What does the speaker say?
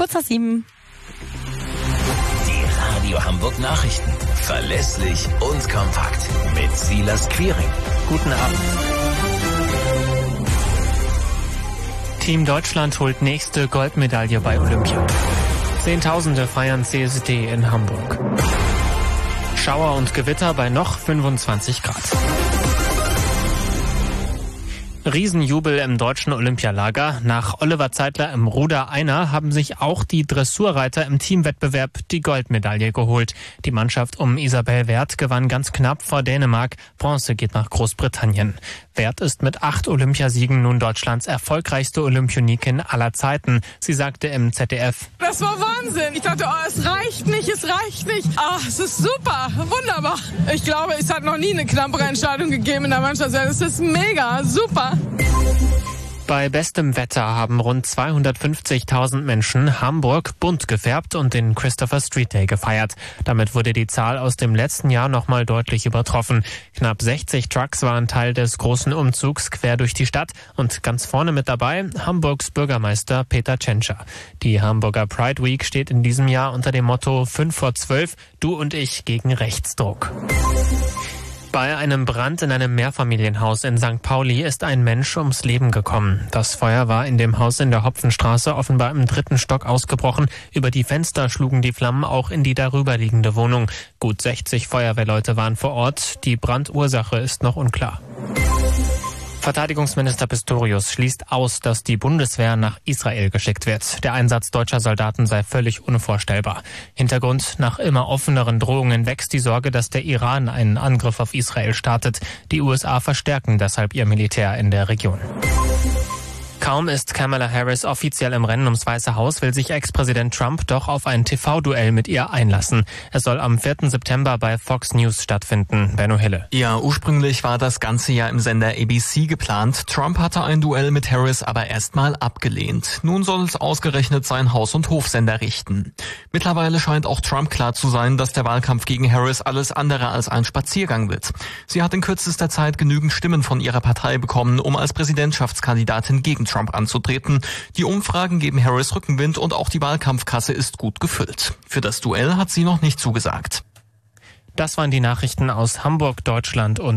Kurz nach 7. Die Radio Hamburg Nachrichten. Verlässlich und kompakt. Mit Silas Quiring. Guten Abend. Team Deutschland holt nächste Goldmedaille bei Olympia. Zehntausende feiern CSD in Hamburg. Schauer und Gewitter bei noch 25 Grad. Riesenjubel im deutschen Olympialager. Nach Oliver Zeitler im Ruder Einer haben sich auch die Dressurreiter im Teamwettbewerb die Goldmedaille geholt. Die Mannschaft um Isabel Werth gewann ganz knapp vor Dänemark. Bronze geht nach Großbritannien. Werth ist mit 8 Olympiasiegen nun Deutschlands erfolgreichste Olympionikin aller Zeiten. Sie sagte im ZDF: Das war Wahnsinn. Ich dachte, es reicht nicht. Es ist super, wunderbar. Ich glaube, es hat noch nie eine knappere Entscheidung gegeben in der Mannschaft. Es ist mega, super. Bei bestem Wetter haben rund 250.000 Menschen Hamburg bunt gefärbt und den Christopher Street Day gefeiert. Damit wurde die Zahl aus dem letzten Jahr nochmal deutlich übertroffen. Knapp 60 Trucks waren Teil des großen Umzugs quer durch die Stadt und ganz vorne mit dabei Hamburgs Bürgermeister Peter Tschentscher. Die Hamburger Pride Week steht in diesem Jahr unter dem Motto 5 vor 12, du und ich gegen Rechtsdruck. Bei einem Brand in einem Mehrfamilienhaus in St. Pauli ist ein Mensch ums Leben gekommen. Das Feuer war in dem Haus in der Hopfenstraße offenbar im 3. Stock ausgebrochen. Über die Fenster schlugen die Flammen auch in die darüberliegende Wohnung. Gut 60 Feuerwehrleute waren vor Ort. Die Brandursache ist noch unklar. Verteidigungsminister Pistorius schließt aus, dass die Bundeswehr nach Israel geschickt wird. Der Einsatz deutscher Soldaten sei völlig unvorstellbar. Hintergrund: nach immer offeneren Drohungen wächst die Sorge, dass der Iran einen Angriff auf Israel startet. Die USA verstärken deshalb ihr Militär in der Region. Kaum ist Kamala Harris offiziell im Rennen ums Weiße Haus, will sich Ex-Präsident Trump doch auf ein TV-Duell mit ihr einlassen. Es soll am 4. September bei Fox News stattfinden. Benno Hille. Ja, ursprünglich war das Ganze ja im Sender ABC geplant. Trump hatte ein Duell mit Harris aber erstmal abgelehnt. Nun soll es ausgerechnet sein Haus- und Hofsender richten. Mittlerweile scheint auch Trump klar zu sein, dass der Wahlkampf gegen Harris alles andere als ein Spaziergang wird. Sie hat in kürzester Zeit genügend Stimmen von ihrer Partei bekommen, um als Präsidentschaftskandidatin gegen Trump anzutreten. Die Umfragen geben Harris Rückenwind und auch die Wahlkampfkasse ist gut gefüllt. Für das Duell hat sie noch nicht zugesagt. Das waren die Nachrichten aus Hamburg, Deutschland und